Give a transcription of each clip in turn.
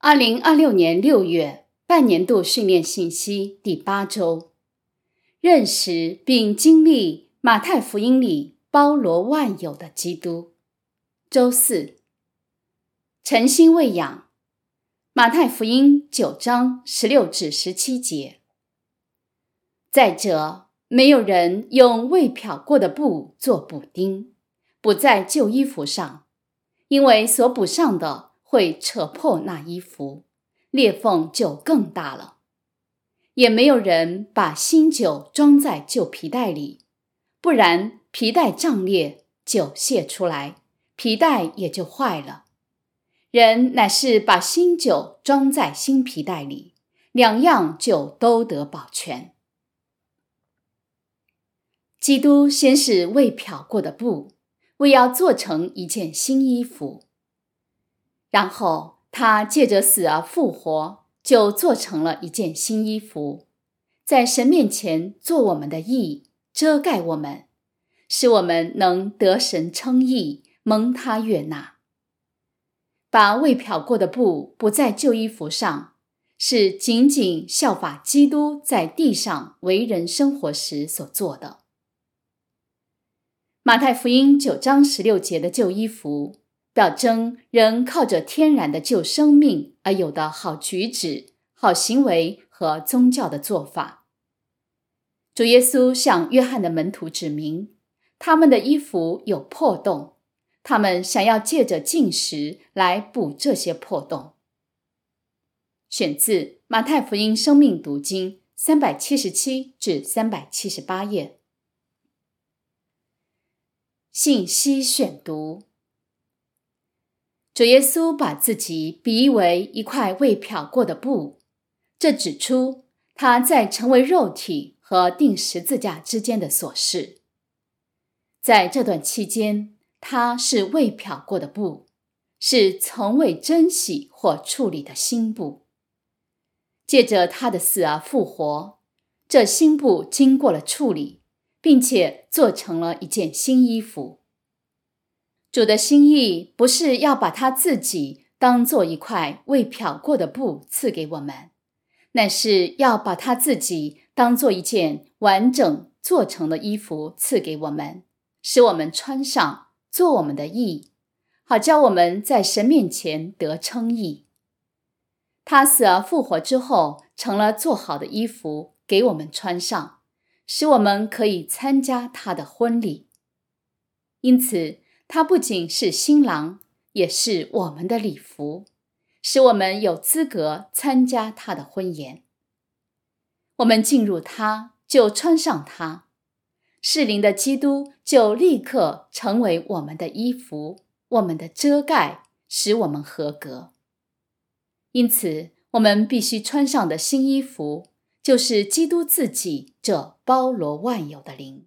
2026年6月半年度训练信息第8周，认识并经历马太福音里包罗万有的基督。周四，诚心喂养，马太福音9章16至17节。再者，没有人用未漂过的布做补丁，补在旧衣服上，因为所补上的会扯破那衣服，裂缝就更大了。也没有人把新酒装在旧皮袋里，不然皮袋胀裂，酒泄出来，皮袋也就坏了。人乃是把新酒装在新皮袋里，两样就都得保全。基督先是未漂过的布，为要做成一件新衣服，然后他借着死而复活，就做成了一件新衣服，在神面前做我们的义，遮盖我们，使我们能得神称义，蒙他悦纳。把未漂过的布补在旧衣服上，是仅仅效法基督在地上为人生活时所做的。马太福音9章16节的旧衣服，表征人靠着天然的旧生命而有的好举止、好行为和宗教的做法。主耶稣向约翰的门徒指明，他们的衣服有破洞，他们想要借着禁食来补这些破洞。选自马太福音生命读经377至378页。信息选读。主耶稣把自己比喻为一块未漂过的布，这指出他在成为肉体和钉十字架之间的琐事。在这段期间，他是未漂过的布，是从未珍惜或处理的新布。借着他的死而复活，这新布经过了处理，并且做成了一件新衣服。主的心意不是要把他自己当作一块未漂过的布赐给我们，乃是要把他自己当作一件完整做成的衣服赐给我们，使我们穿上，做我们的义，好叫我们在神面前得称义。他死而复活之后，成了做好的衣服给我们穿上，使我们可以参加他的婚礼。因此，他不仅是新郎，也是我们的礼服，使我们有资格参加他的婚宴。我们进入他，就穿上他，适灵的基督就立刻成为我们的衣服，我们的遮盖，使我们合格。因此，我们必须穿上的新衣服，就是基督自己这包罗万有的灵。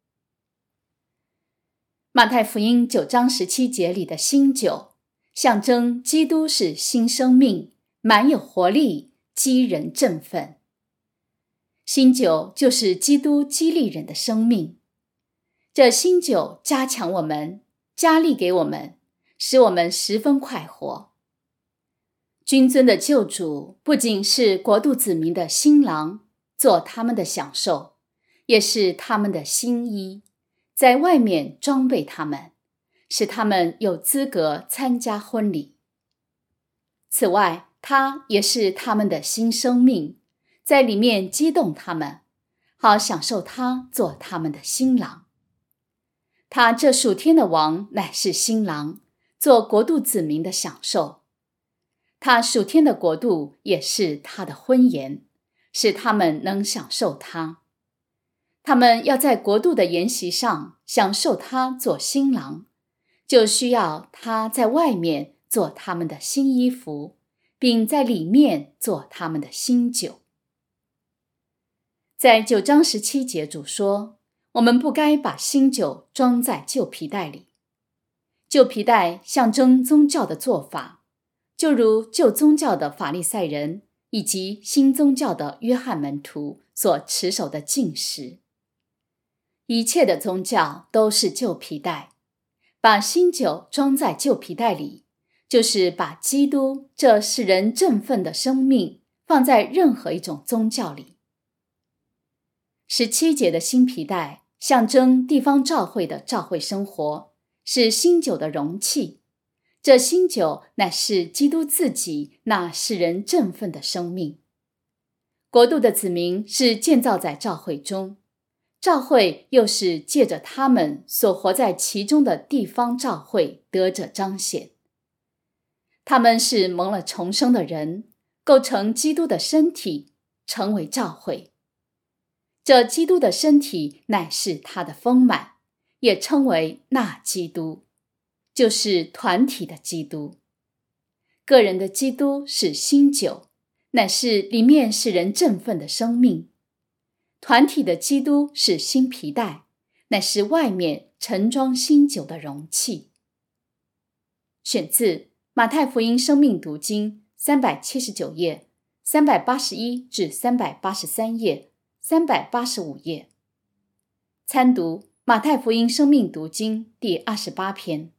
马太福音9章17节里的新酒，象征基督是新生命，满有活力，激人振奋。新酒就是基督激励人的生命。这新酒加强我们，加力给我们，使我们十分快活。君尊的救主不仅是国度子民的新郎，做他们的享受，也是他们的新衣，在外面装备他们，使他们有资格参加婚礼。此外，他也是他们的新生命，在里面激动他们，好享受他做他们的新郎。他这属天的王乃是新郎，做国度子民的享受。他属天的国度也是他的婚宴，使他们能享受他。他们要在国度的筵席上享受他做新郎，就需要他在外面做他们的新衣服，并在里面做他们的新酒。在9章17节主说，我们不该把新酒装在旧皮袋里。旧皮袋象征宗教的做法，就如旧宗教的法利赛人以及新宗教的约翰门徒所持守的禁食。一切的宗教都是旧皮袋，把新酒装在旧皮袋里， 就是把基督这使人振奋的生命放在任何一种宗教里。17节的新皮带象征地方教会的教会生活，是新酒的容器，这新酒乃是基督自己那使人振奋的生命。国度的子民是建造在教会中，教会又是借着他们所活在其中的地方教会得着彰显。他们是蒙了重生的人，构成基督的身体，成为教会。这基督的身体乃是他的丰满，也称为那基督，就是团体的基督。个人的基督是新酒，乃是里面使人振奋的生命。团体的基督是新皮带，乃是外面盛装新酒的容器。选自马太福音生命读经379页、381至383页、385页。参读马太福音生命读经第28篇。